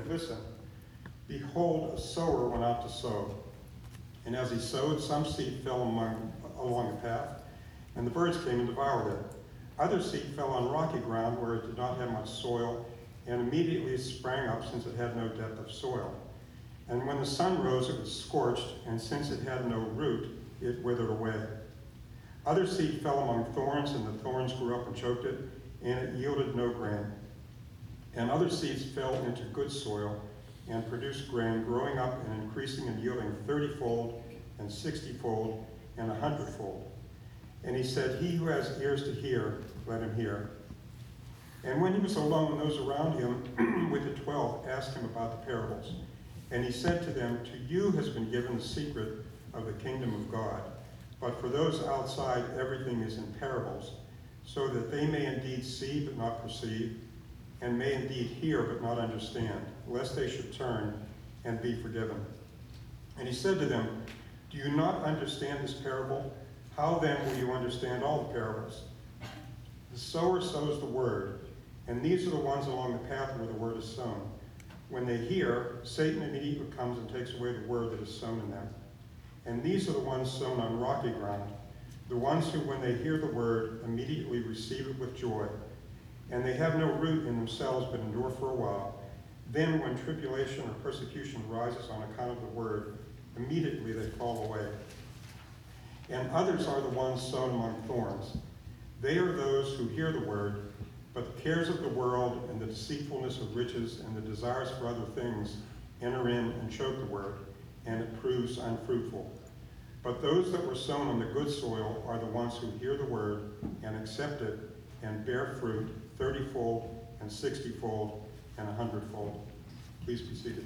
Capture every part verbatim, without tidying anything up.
listen. Behold, a sower went out to sow. And as he sowed, some seed fell among, along the path, and the birds came and devoured it. Other seed fell on rocky ground where it did not have much soil, and immediately it sprang up, since it had no depth of soil. And when the sun rose, it was scorched, and since it had no root, it withered away. Other seed fell among thorns, and the thorns grew up and choked it, and it yielded no grain. And other seeds fell into good soil, and produced grain, growing up and increasing and yielding thirty-fold, and sixty-fold, and a hundredfold. And he said, he who has ears to hear, let him hear. And when he was alone, those around him with the twelve asked him about the parables. And he said to them, to you has been given the secret of the kingdom of God. But for those outside, everything is in parables, so that they may indeed see but not perceive, and may indeed hear but not understand, lest they should turn and be forgiven. And he said to them, do you not understand this parable? How then will you understand all the parables? The sower sows the word, and these are the ones along the path where the word is sown. When they hear, Satan immediately comes and takes away the word that is sown in them. And these are the ones sown on rocky ground, the ones who, when they hear the word, immediately receive it with joy. And they have no root in themselves, but endure for a while. Then when tribulation or persecution rises on account of the word, immediately they fall away. And others are the ones sown among thorns. They are those who hear the word, but the cares of the world and the deceitfulness of riches and the desires for other things enter in and choke the word, and it proves unfruitful. But those that were sown on the good soil are the ones who hear the word and accept it and bear fruit thirty-fold and sixty-fold and a hundredfold. Please be seated.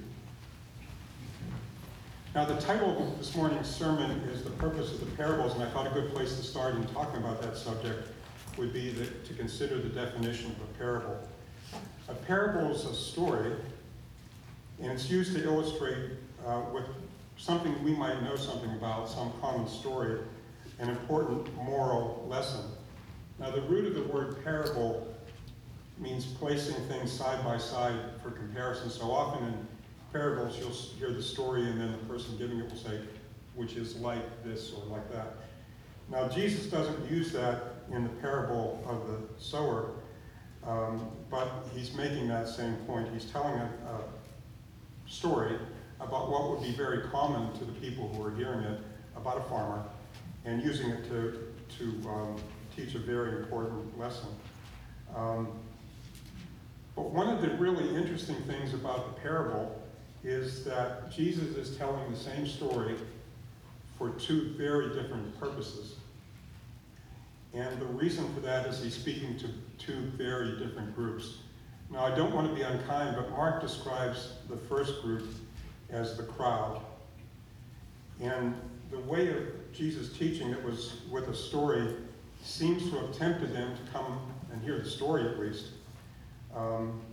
Now, the title of this morning's sermon is The Purpose of the Parables, and I thought a good place to start in talking about that subject would be that, to consider the definition of a parable. A parable is a story, and it's used to illustrate uh, with something we might know something about, some common story, an important moral lesson. Now, the root of the word parable means placing things side by side for comparison. So often in parables, you'll hear the story, and then the person giving it will say, which is like this or like that. Now, Jesus doesn't use that in the parable of the sower, um, but he's making that same point. He's telling a, a story about what would be very common to the people who are hearing it, about a farmer, and using it to, to um, teach a very important lesson. Um, but one of the really interesting things about the parable is that Jesus is telling the same story for two very different purposes. And the reason for that is he's speaking to two very different groups. Now, I don't want to be unkind, but Mark describes the first group as the crowd. And the way of Jesus' teaching that was with a story seems to have tempted them to come and hear the story at least, um,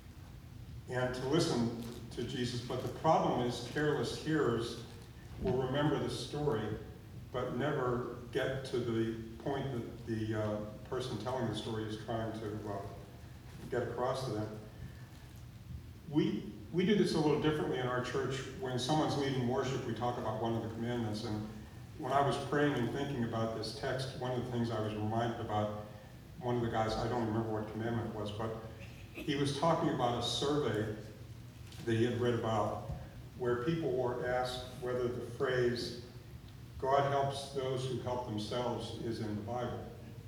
and to listen to Jesus. But the problem is careless hearers will remember the story, but never get to the point that the uh, person telling the story is trying to uh, get across to them. We we do this a little differently in our church. When someone's leading worship, we talk about one of the commandments. And when I was praying and thinking about this text, one of the things I was reminded about, one of the guys, I don't remember what commandment it was, but he was talking about a survey that he had read about, where people were asked whether the phrase, God helps those who help themselves, is in the Bible.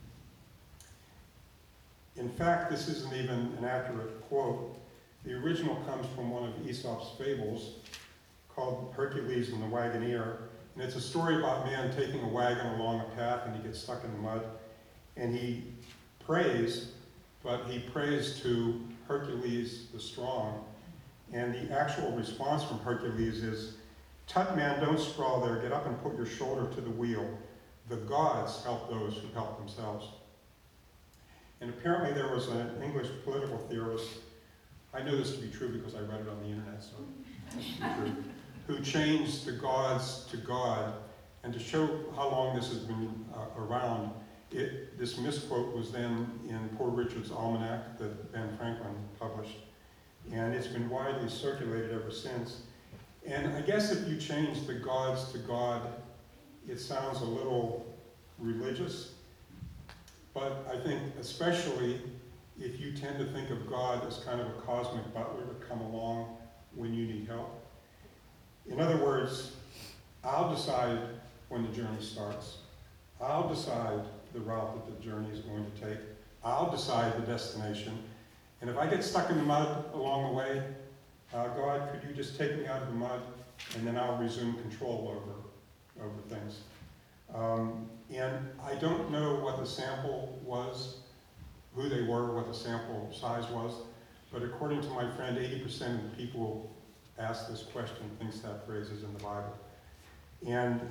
In fact, this isn't even an accurate quote. The original comes from one of Aesop's fables called Hercules and the Wagoner. And it's a story about a man taking a wagon along a path, and he gets stuck in the mud. And he prays, but he prays to Hercules the strong. And the actual response from Hercules is, "Tut, man, don't sprawl there. Get up and put your shoulder to the wheel. The gods help those who help themselves." And apparently there was an English political theorist, I know this to be true because I read it on the internet, so it's true, who changed the gods to God. And to show how long this has been uh, around, it, this misquote was then in Poor Richard's Almanac that Ben Franklin published. and it's been widely circulated ever since. And I guess if you change the gods to God, it sounds a little religious, but I think especially if you tend to think of God as kind of a cosmic butler to come along when you need help. In other words, I'll decide when the journey starts. I'll decide the route that the journey is going to take. I'll decide the destination. And if I get stuck in the mud along the way, uh, God, could you just take me out of the mud, and then I'll resume control over, over things. Um, and I don't know what the sample was, who they were, what the sample size was, but according to my friend, eighty percent of the people who ask this question thinks that phrase is in the Bible. And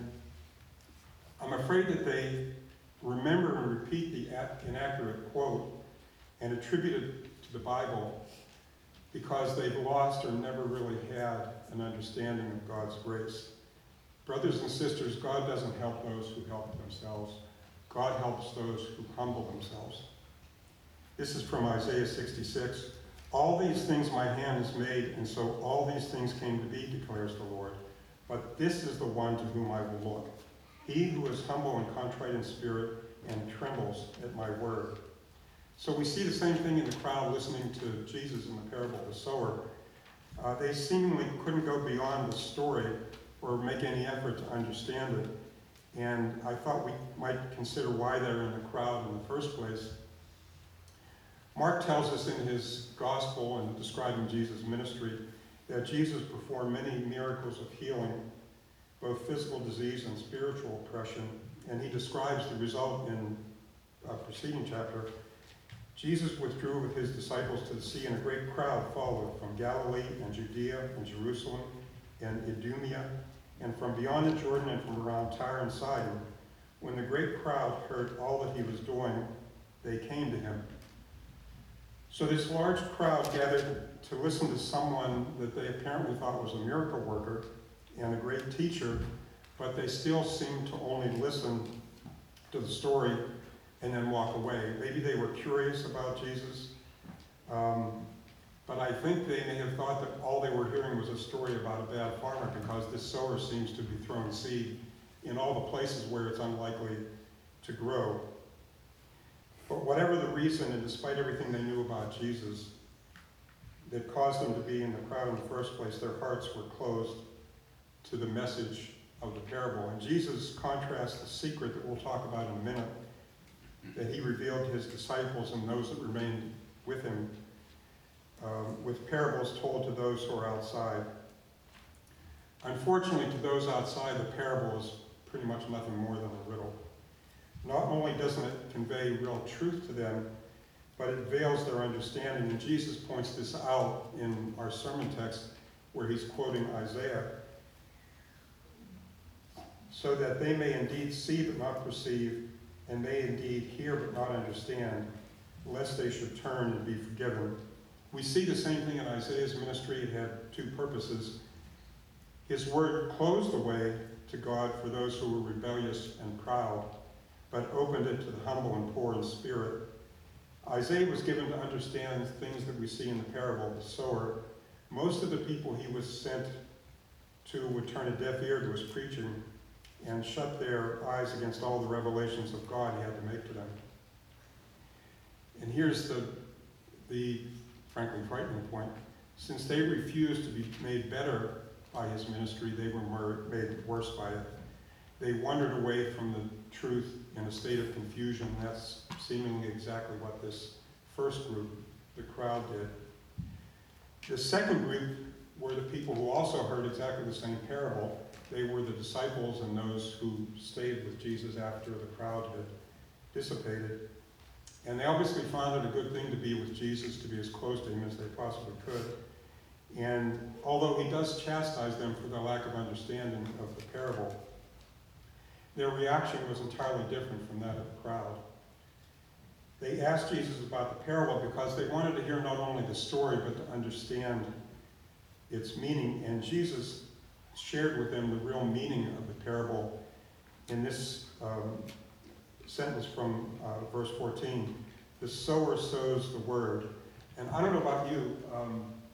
I'm afraid that they remember and repeat the inaccurate quote and attribute it to the Bible because they've lost or never really had an understanding of God's grace. Brothers and sisters, God doesn't help those who help themselves. God helps those who humble themselves. This is from Isaiah sixty-six. All these things my hand has made, and so all these things came to be, declares the Lord. But this is the one to whom I will look, he who is humble and contrite in spirit and trembles at my word. So we see the same thing in the crowd listening to Jesus in the parable of the sower. Uh, they seemingly couldn't go beyond the story or make any effort to understand it. And I thought we might consider why they're in the crowd in the first place. Mark tells us in his gospel and describing Jesus' ministry that Jesus performed many miracles of healing, both physical disease and spiritual oppression, and he describes the result in a preceding chapter. Jesus withdrew with his disciples to the sea, and a great crowd followed from Galilee and Judea and Jerusalem and Idumea, and from beyond the Jordan and from around Tyre and Sidon. When the great crowd heard all that he was doing, they came to him. So this large crowd gathered to listen to someone that they apparently thought was a miracle worker and a great teacher, but they still seemed to only listen to the story and then walk away. Maybe they were curious about Jesus, um, but I think they may have thought that all they were hearing was a story about a bad farmer, because this sower seems to be throwing seed in all the places where it's unlikely to grow. But whatever the reason, and despite everything they knew about Jesus that caused them to be in the crowd in the first place, their hearts were closed to the message of the parable. And Jesus contrasts the secret that we'll talk about in a minute, that he revealed to his disciples and those that remained with him, um, with parables told to those who are outside. Unfortunately, to those outside, the parable is pretty much nothing more than a riddle. Not only doesn't it convey real truth to them, but it veils their understanding. And Jesus points this out in our sermon text where he's quoting Isaiah. So that they may indeed see but not perceive, and may indeed hear but not understand, lest they should turn and be forgiven. We see the same thing in Isaiah's ministry. It had two purposes. His word closed the way to God for those who were rebellious and proud, but opened it to the humble and poor in spirit. Isaiah was given to understand things that we see in the parable of the sower. Most of the people he was sent to would turn a deaf ear to his preaching and shut their eyes against all the revelations of God he had to make to them. And here's the, the frankly frightening point. Since they refused to be made better by his ministry, they were made worse by it. They wandered away from the truth in a state of confusion. That's seemingly exactly what this first group, the crowd, did. The second group were the people who also heard exactly the same parable. They were the disciples and those who stayed with Jesus after the crowd had dissipated. And they obviously found it a good thing to be with Jesus, to be as close to him as they possibly could. And although he does chastise them for their lack of understanding of the parable, their reaction was entirely different from that of the crowd. They asked Jesus about the parable because they wanted to hear not only the story, but to understand its meaning. And Jesus shared with them the real meaning of the parable in this um, sentence from uh, verse fourteen. The sower sows the word. And I don't know about you, um,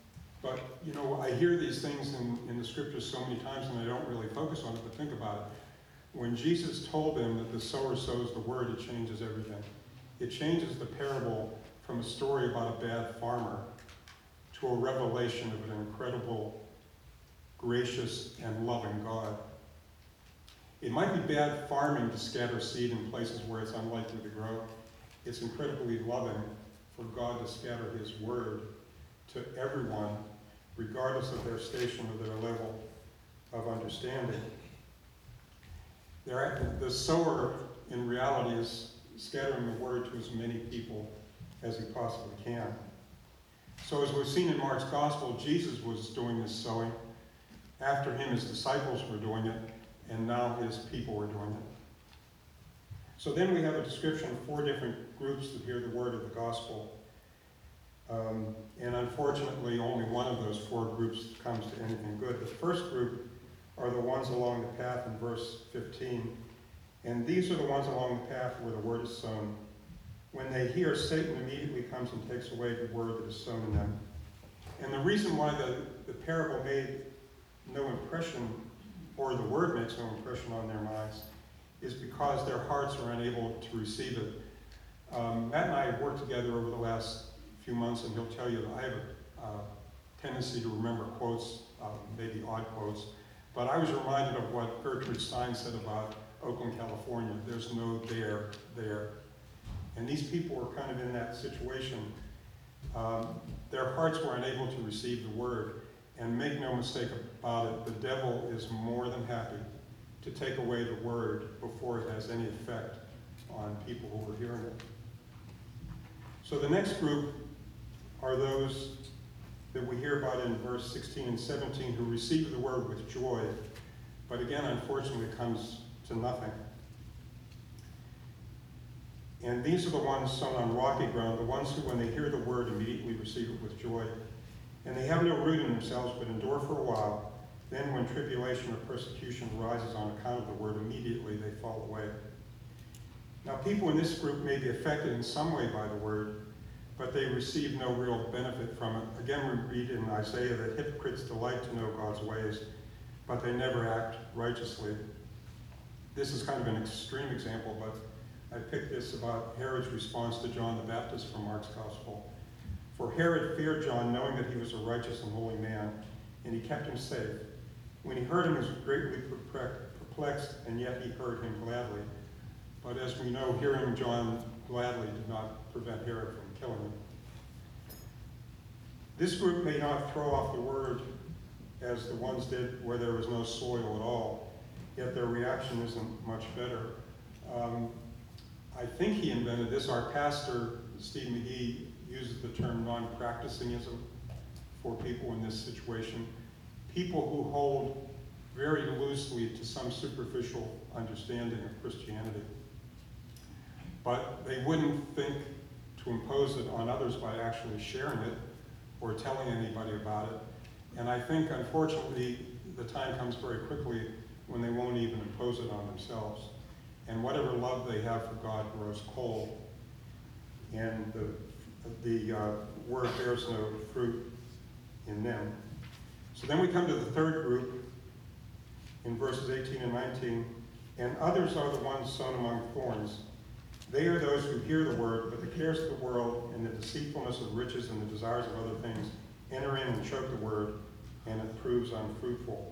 But, you know, I hear these things in, in the scriptures so many times and I don't really focus on it, but think about it. When Jesus told them that the sower sows the word, it changes everything. It changes the parable from a story about a bad farmer to a revelation of an incredible, gracious, and loving God. It might be bad farming to scatter seed in places where it's unlikely to grow. It's incredibly loving for God to scatter his word to everyone, regardless of their station or their level of understanding. There, the sower, in reality, is scattering the word to as many people as he possibly can. So as we've seen in Mark's gospel, Jesus was doing this sowing. After him, his disciples were doing it, and now his people were doing it. So then we have a description of four different groups that hear the word of the gospel. Um, and unfortunately, only one of those four groups comes to anything good. The first group are the ones along the path in verse fifteen. And these are the ones along the path where the word is sown. When they hear, Satan immediately comes and takes away the word that is sown in them. And the reason why the, the parable made no impression, or the word makes no impression on their minds, is because their hearts are unable to receive it. Um, Matt and I have worked together over the last few months, and he'll tell you that I have a uh, tendency to remember quotes, uh, maybe odd quotes, but I was reminded of what Gertrude Stein said about Oakland, California. There's no there there. And these people were kind of in that situation. Um, their hearts were unable to receive the word. And make no mistake about it, the devil is more than happy to take away the word before it has any effect on people who are hearing it. So the next group are those that we hear about in verse sixteen and seventeen who receive the word with joy, but again, unfortunately, it comes to nothing. And these are the ones sown on rocky ground, the ones who, when they hear the word, immediately receive it with joy. And they have no root in themselves, but endure for a while. Then when tribulation or persecution arises on account of the word, immediately they fall away. Now, people in this group may be affected in some way by the word, but they receive no real benefit from it. Again, we read in Isaiah that hypocrites delight to know God's ways, but they never act righteously. This is kind of an extreme example, but I picked this about Herod's response to John the Baptist from Mark's Gospel. For Herod feared John, knowing that he was a righteous and holy man, and he kept him safe. When he heard him, he was greatly perplexed, and yet he heard him gladly. But as we know, hearing John gladly did not prevent Herod from killing him. This group may not throw off the word as the ones did where there was no soil at all, yet their reaction isn't much better. Um, I think he invented this. Our pastor, Steve McGee, uses the term non-practicingism for people in this situation. People who hold very loosely to some superficial understanding of Christianity. But they wouldn't think to impose it on others by actually sharing it or telling anybody about it. And I think, unfortunately, the time comes very quickly when they won't even impose it on themselves. And whatever love they have for God grows cold, and the the uh, word bears no fruit in them. So then we come to the third group in verses eighteen and nineteen. And others are the ones sown among thorns. They are those who hear the word, but the cares of the world and the deceitfulness of riches and the desires of other things enter in and choke the word, and it proves unfruitful.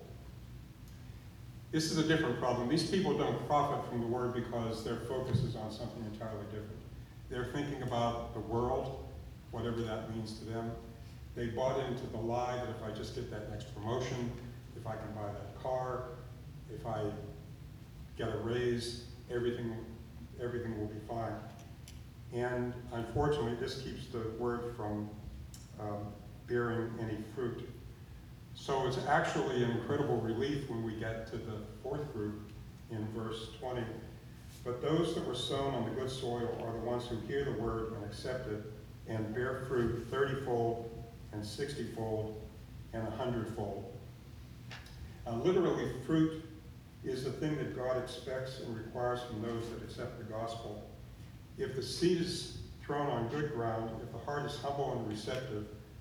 This is a different problem. These people don't profit from the word because their focus is on something entirely different. They're thinking about the world, whatever that means to them. They bought into the lie that if I just get that next promotion, if I can buy that car, if I get a raise, everything, everything will be fine. And unfortunately, this keeps the word from um, bearing any fruit. So it's actually an incredible relief when we get to the fourth group in verse twenty. But those that were sown on the good soil are the ones who hear the word and accept it and bear fruit thirty-fold and sixty-fold and a hundredfold. Uh, literally, fruit is the thing that God expects and requires from those that accept the gospel. If the seed is thrown on good ground, if the heart is humble and receptive,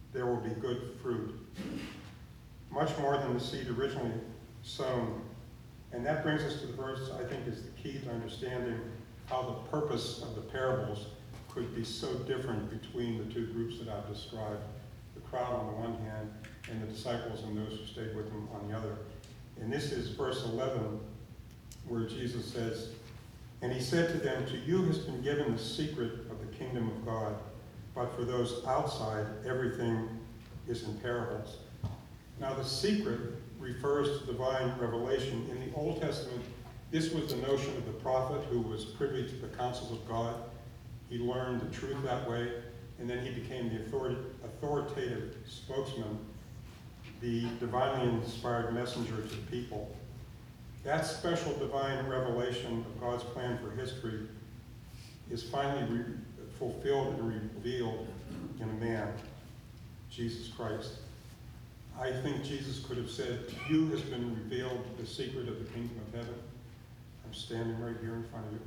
there will be good fruit, much more than the seed originally sown. And that brings us to the verse I think is the key to understanding how the purpose of the parables could be so different between the two groups that I've described, the crowd on the one hand and the disciples and those who stayed with him on the other. And this is verse eleven, where Jesus says, "And he said to them, to you has been given the secret of the kingdom of God, but for those outside, everything is in parables." Now the secret refers to divine revelation. In the Old Testament, this was the notion of the prophet who was privy to the counsels of God. He learned the truth that way, and then he became the authoritative spokesman, the divinely inspired messenger to the people. That special divine revelation of God's plan for history is finally re- fulfilled and revealed in a man, Jesus Christ. I think Jesus could have said, to you has been revealed the secret of the kingdom of heaven. I'm standing right here in front of you.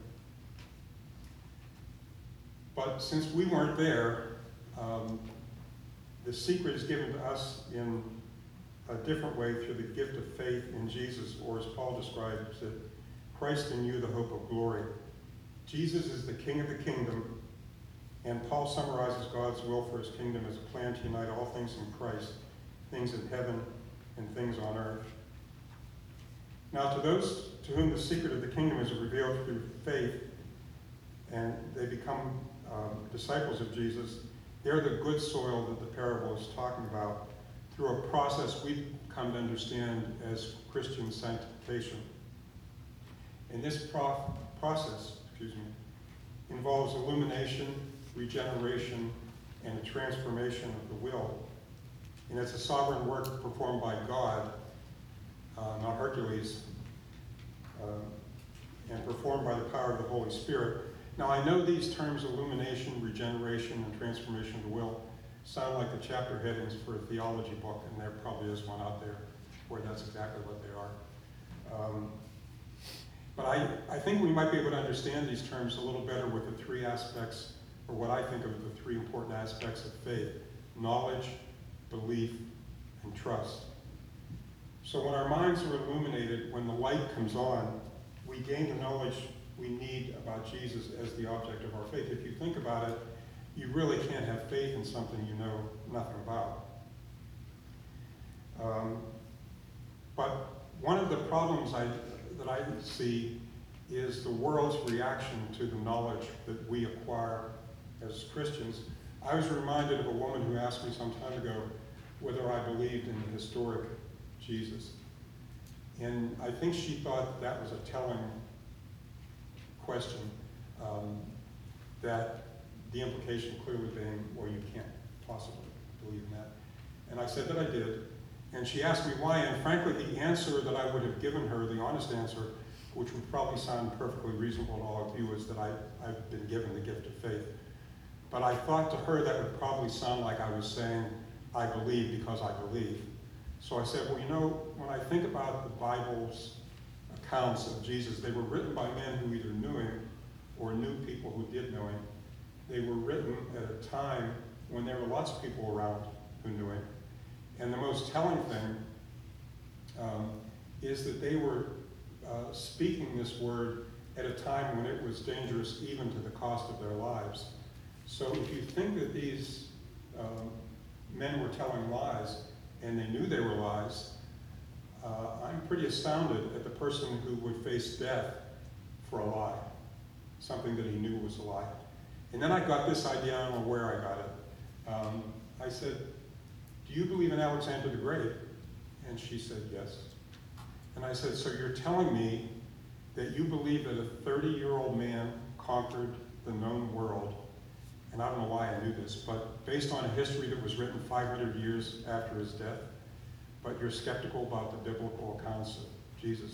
But since we weren't there, um, the secret is given to us in a different way through the gift of faith in Jesus, or as Paul describes it, Christ in you, the hope of glory. Jesus is the King of the kingdom, and Paul summarizes God's will for his kingdom as a plan to unite all things in Christ, things in heaven and things on earth. Now, to those to whom the secret of the kingdom is revealed through faith, and they become um, disciples of Jesus, they're the good soil that the parable is talking about, through a process we've come to understand as Christian sanctification. And this prof- process, excuse me, involves illumination, regeneration, and a transformation of the will. And it's a sovereign work performed by God, uh, not Hercules, uh, and performed by the power of the Holy Spirit. Now, I know these terms, illumination, regeneration, and transformation of the will, sound like the chapter headings for a theology book, and there probably is one out there where that's exactly what they are. Um, but I, I think we might be able to understand these terms a little better with the three aspects, or what I think of the three important aspects of faith: knowledge, belief, and trust. So when our minds are illuminated, when the light comes on, we gain the knowledge we need about Jesus as the object of our faith. If you think about it, you really can't have faith in something you know nothing about. Um, but one of the problems I, that I see is the world's reaction to the knowledge that we acquire as Christians. I was reminded of a woman who asked me some time ago whether I believed in the historic Jesus. And I think she thought that, that was a telling question, um, that the implication clearly being, well, you can't possibly believe in that. And I said that I did. And she asked me why, and frankly, the answer that I would have given her, the honest answer, which would probably sound perfectly reasonable to all of you, is that I, I've been given the gift of faith. But I thought to her that would probably sound like I was saying, I believe because I believe. So I said, well, you know, when I think about the Bible's accounts of Jesus, they were written by men who either knew him or knew people who did know him. They were written at a time when there were lots of people around who knew him. And the most telling thing um, is that they were uh, speaking this word at a time when it was dangerous even to the cost of their lives. So if you think that these um, men were telling lies, and they knew they were lies, uh, I'm pretty astounded at the person who would face death for a lie, something that he knew was a lie. And then I got this idea, I don't know where I got it. Um, I said, do you believe in Alexander the Great? And she said, yes. And I said, so you're telling me that you believe that a thirty-year-old man conquered the known world? And I don't know why I knew this, but based on a history that was written five hundred years after his death, but you're skeptical about the biblical accounts of Jesus.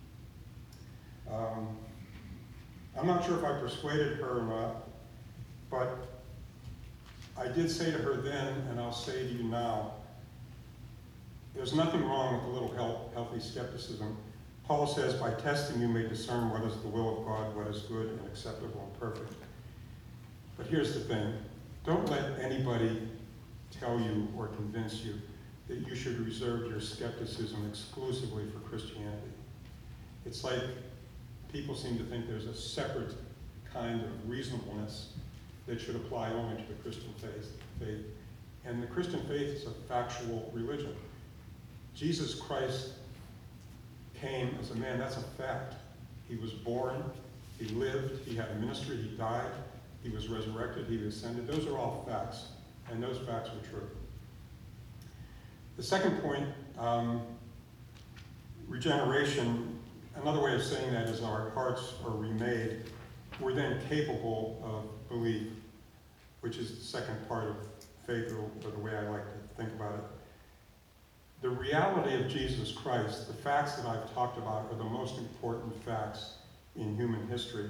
Um, I'm not sure if I persuaded her or not, but I did say to her then, and I'll say to you now, there's nothing wrong with a little health, healthy skepticism. Paul says, by testing you may discern what is the will of God, what is good and acceptable and perfect. But here's the thing, don't let anybody tell you or convince you that you should reserve your skepticism exclusively for Christianity. It's like people seem to think there's a separate kind of reasonableness that should apply only to the Christian faith. faith. And the Christian faith is a factual religion. Jesus Christ came as a man, that's a fact. He was born, he lived, he had a ministry, he died, he was resurrected, he ascended. Those are all facts, and those facts are true. The second point, um, regeneration, another way of saying that is our hearts are remade. We're then capable of belief, which is the second part of faith, or the way I like to think about it. The reality of Jesus Christ, the facts that I've talked about, are the most important facts in human history.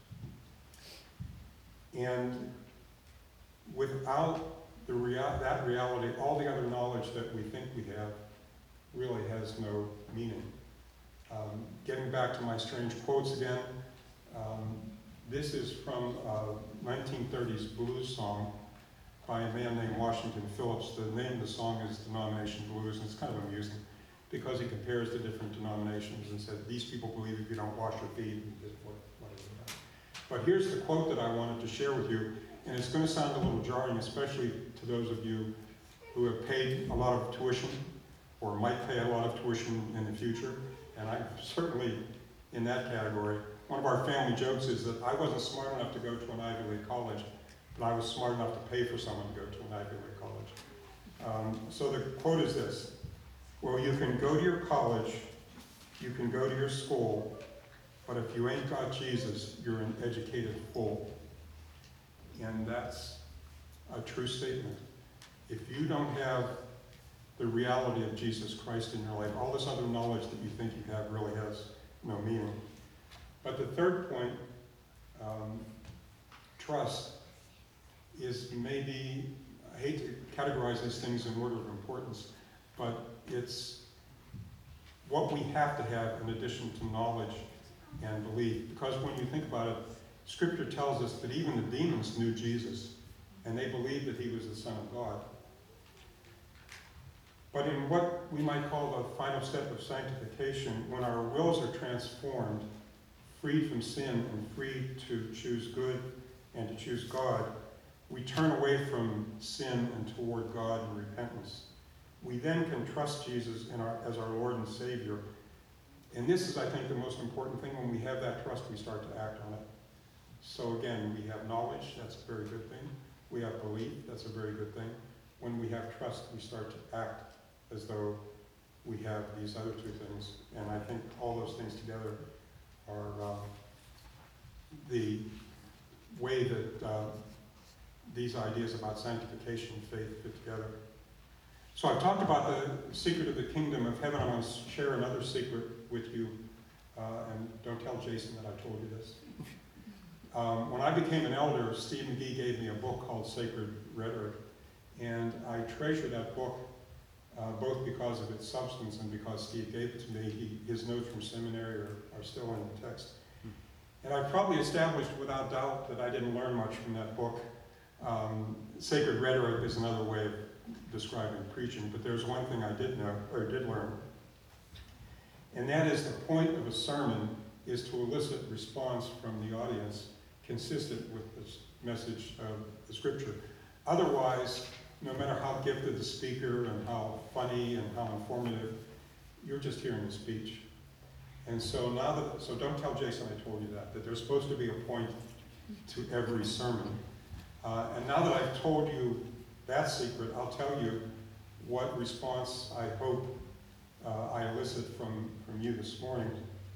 And without the rea- that reality, all the other knowledge that we think we have really has no meaning. Um, getting back to my strange quotes again, um, this is from a nineteen thirties blues song by a man named Washington Phillips. The name of the song is Denomination Blues, and it's kind of amusing because he compares the different denominations and said, these people believe if you don't wash your feet, whatever. But here's the quote that I wanted to share with you, and it's going to sound a little jarring, especially to those of you who have paid a lot of tuition or might pay a lot of tuition in the future, and I'm certainly in that category. One of our family jokes is that I wasn't smart enough to go to an Ivy League college, but I was smart enough to pay for someone to go to an Ivy League college. Um, so the quote is this: well, you can go to your college, you can go to your school, but if you ain't got Jesus, you're an educated fool. And that's a true statement. If you don't have the reality of Jesus Christ in your life, all this other knowledge that you think you have really has no meaning. But the third point, um, trust, is maybe, I hate to categorize these things in order of importance, but it's what we have to have in addition to knowledge and belief. Because when you think about it, Scripture tells us that even the demons knew Jesus, and they believed that he was the Son of God. But in what we might call the final step of sanctification, when our wills are transformed, freed from sin and free to choose good and to choose God, we turn away from sin and toward God in repentance. We then can trust Jesus in our, as our Lord and Savior. And this is, I think, the most important thing. When we have that trust, we start to act on it. So again, we have knowledge, that's a very good thing. We have belief, that's a very good thing. When we have trust, we start to act as though we have these other two things. And I think all those things together are um, the way that uh, these ideas about sanctification and faith fit together. So I've talked about the secret of the kingdom of heaven. I want to share another secret with you, uh, and don't tell Jason that I told you this. Um, when I became an elder, Steve McGee gave me a book called Sacred Rhetoric, and I treasure that book uh, both because of its substance and because Steve gave it to me. He, his notes from seminary are, are still in the text. And I probably established without doubt that I didn't learn much from that book. Um, sacred rhetoric is another way of describing preaching, but there's one thing I did know, or did learn, and that is the point of a sermon is to elicit response from the audience consistent with the message of the Scripture. Otherwise, no matter how gifted the speaker and how funny and how informative, you're just hearing the speech. And so now that, so don't tell Jason I told you that, that there's supposed to be a point to every sermon. Uh, and now that I've told you that secret, I'll tell you what response I hope uh, I elicit from, from you this morning.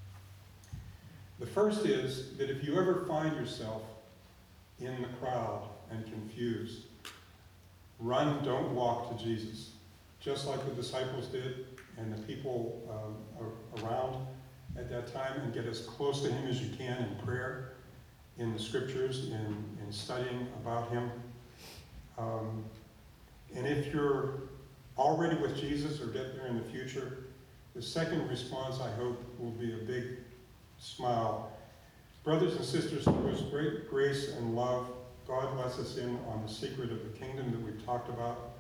The first is that if you ever find yourself in the crowd and confused, run, don't walk to Jesus. Just like the disciples did and the people um, around at that time, and get as close to him as you can in prayer, in the Scriptures, in, in studying about him. Um, and if you're already with Jesus or get there in the future, the second response, I hope, will be a big smile. Brothers and sisters, through his great grace and love, God lets us in on the secret of the kingdom that we've talked about.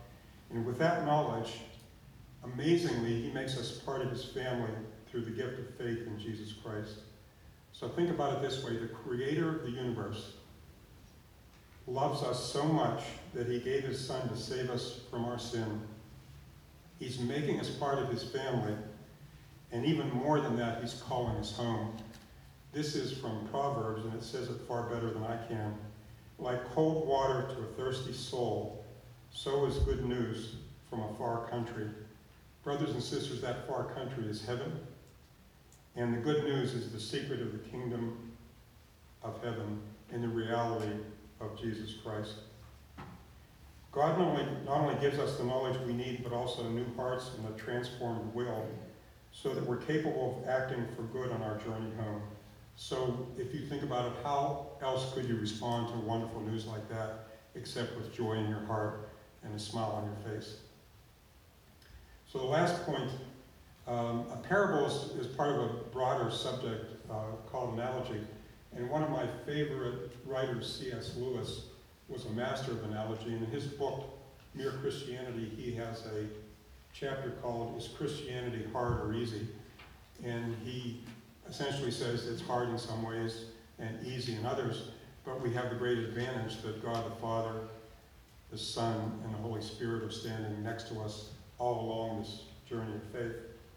And with that knowledge, amazingly, he makes us part of his family through the gift of faith in Jesus Christ. So think about it this way. The creator of the universe loves us so much that he gave his son to save us from our sin. He's making us part of his family, and even more than that, he's calling us home. This is from Proverbs, and it says it far better than I can. Like cold water to a thirsty soul, so is good news from a far country. Brothers and sisters, that far country is heaven, and the good news is the secret of the kingdom of heaven in the reality of Jesus Christ. God not only, not only gives us the knowledge we need, but also new hearts and a transformed will, so that we're capable of acting for good on our journey home. So if you think about it, how else could you respond to wonderful news like that, except with joy in your heart and a smile on your face? So the last point, um, a parable is, is part of a broader subject uh, called analogy. And one of my favorite writers, C S Lewis, was a master of analogy. And in his book, Mere Christianity, he has a chapter called, Is Christianity Hard or Easy? And he essentially says it's hard in some ways and easy in others, but we have the great advantage that God the Father, the Son, and the Holy Spirit are standing next to us all along this journey of faith.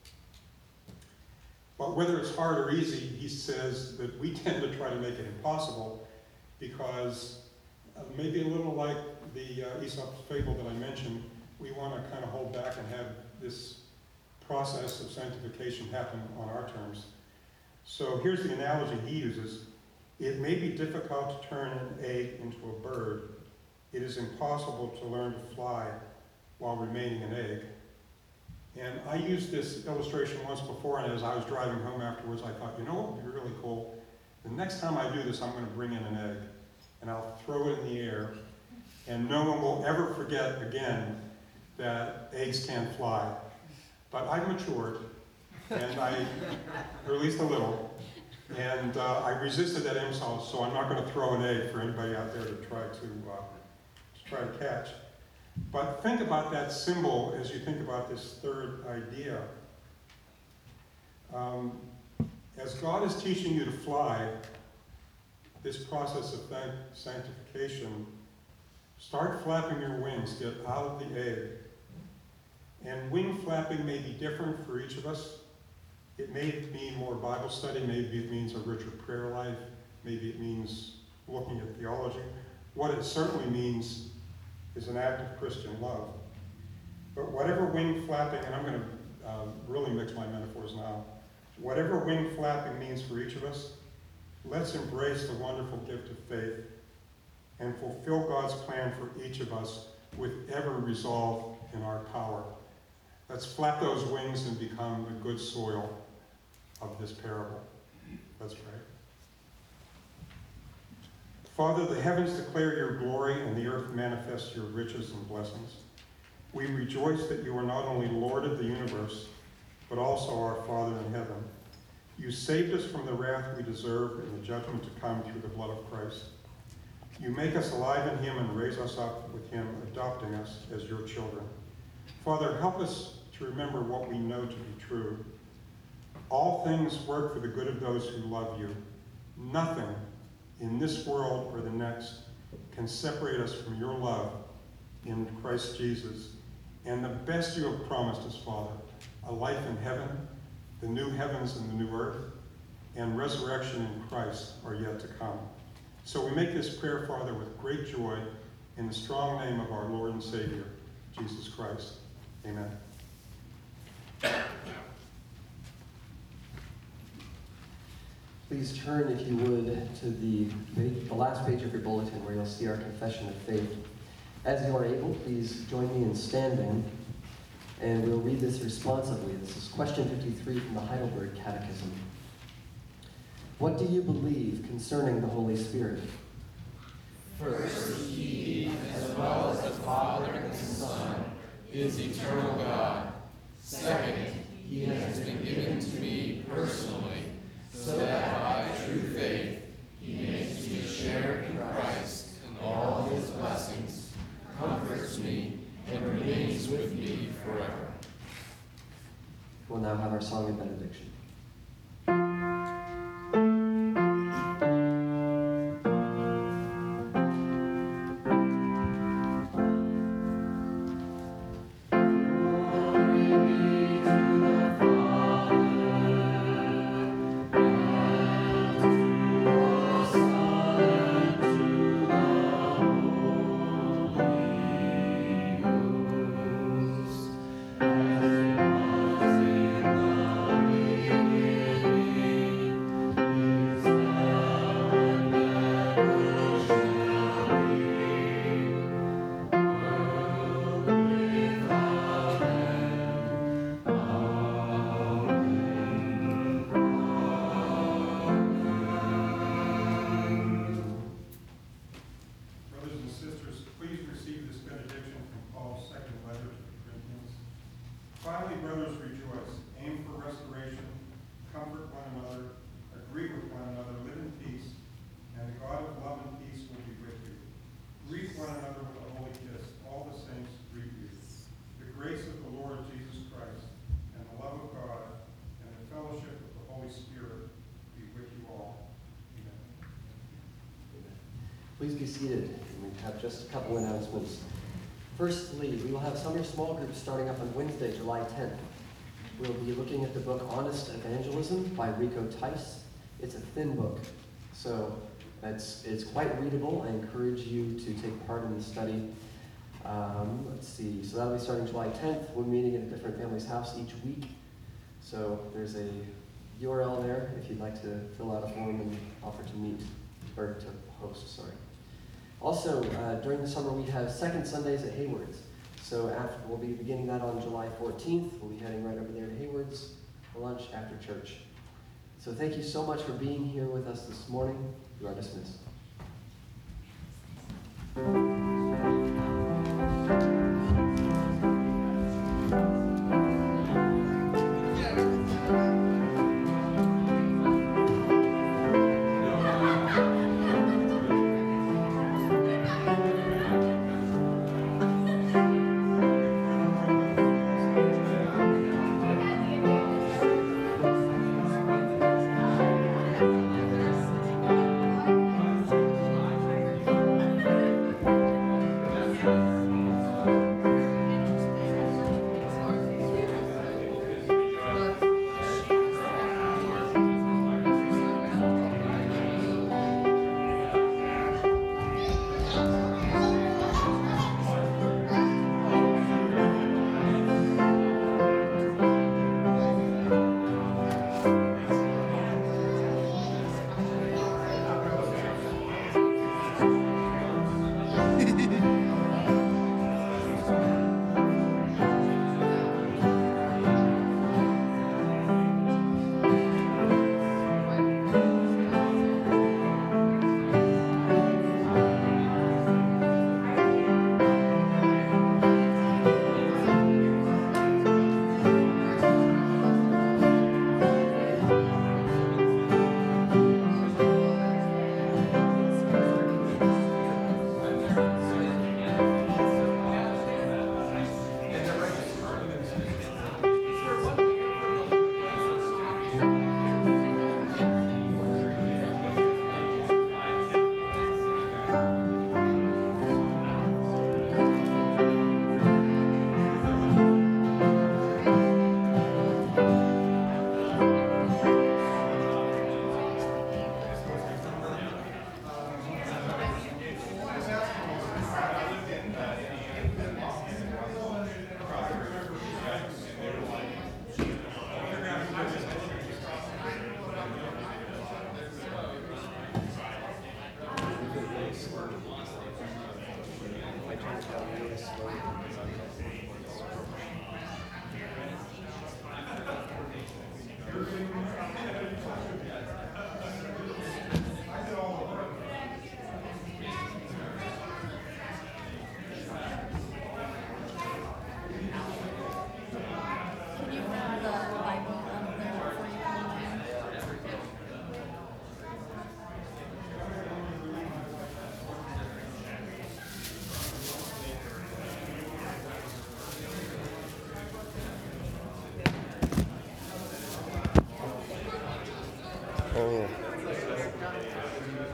But whether it's hard or easy, he says that we tend to try to make it impossible because uh, maybe a little like the uh, Aesop's fable that I mentioned, we want to kind of hold back and have this process of sanctification happen on our terms. So here's the analogy he uses. It may be difficult to turn an egg into a bird. It is impossible to learn to fly while remaining an egg. And I used this illustration once before, and as I was driving home afterwards, I thought, you know what would be really cool? The next time I do this, I'm going to bring in an egg, and I'll throw it in the air, and no one will ever forget again that eggs can't fly. But I've matured, and I, or at least a little, and uh, I resisted that impulse, so I'm not going to throw an egg for anybody out there to try to, uh, to try to catch. But think about that symbol as you think about this third idea. Um, as God is teaching you to fly, this process of sanctification, start flapping your wings, get out of the egg. And wing flapping may be different for each of us. It may mean more Bible study, maybe it means a richer prayer life, maybe it means looking at theology. What it certainly means is an act of Christian love. But whatever wing flapping, and I'm going to uh, really mix my metaphors now, whatever wing flapping means for each of us, let's embrace the wonderful gift of faith and fulfill God's plan for each of us with every resolve in our power. Let's flap those wings and become the good soil of this parable. Let's pray. Father, the heavens declare your glory and the earth manifests your riches and blessings. We rejoice that you are not only Lord of the universe, but also our Father in heaven. You saved us from the wrath we deserve and the judgment to come through the blood of Christ. You make us alive in him and raise us up with him, adopting us as your children. Father, help us to remember what we know to be true. All things work for the good of those who love you. Nothing in this world or the next can separate us from your love in Christ Jesus. And the best you have promised us, Father, a life in heaven, the new heavens and the new earth, and resurrection in Christ are yet to come. So we make this prayer, Father, with great joy in the strong name of our Lord and Savior, Jesus Christ. Amen. Please turn, if you would, to the, the last page of your bulletin where you'll see our confession of faith. As you are able, please join me in standing, and we'll read this responsively. This is question fifty-three from the Heidelberg Catechism. What do you believe concerning the Holy Spirit? First, he, as well as the Father and the Son, is eternal God. Second, he has been given to me personally, so that by true faith he makes me share in Christ and all his blessings, comforts me, and remains We'll now have our song and benediction. Finally, brothers, rejoice. Aim for restoration. Comfort one another. Agree with one another. Live in peace. And the God of love and peace will be with you. Greet one another with a holy kiss. All the saints greet you. The grace of the Lord Jesus Christ and the love of God and the fellowship of the Holy Spirit be with you all. Amen. Please be seated. We have just a couple announcements. Firstly, we will have summer small groups starting up on Wednesday, July tenth. We'll be looking at the book Honest Evangelism by Rico Tice. It's a thin book, so it's, it's quite readable. I encourage you to take part in the study. Um, let's see, so that'll be starting July tenth. We're meeting at a different family's house each week. So there's a U R L there if you'd like to fill out a form and offer to meet, or to host, sorry. Also, uh, during the summer, we have second Sundays at Hayward's. So after, we'll be beginning that on July fourteenth. We'll be heading right over there to Hayward's for lunch after church. So thank you so much for being here with us this morning. You are dismissed. Oh, yeah.